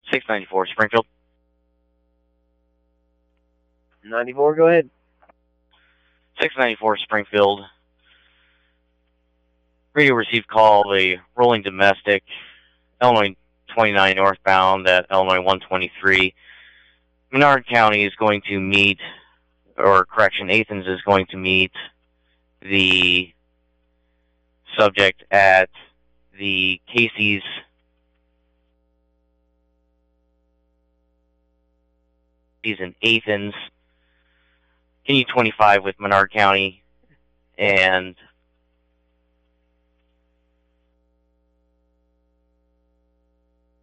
694 Springfield. 94, go ahead. 694 Springfield. Radio received call of a rolling domestic, Illinois 29 northbound at Illinois 123. Menard County is going to meet, or correction, Athens is going to meet the subject at the Casey's in Athens. Continue 25 with Menard County, and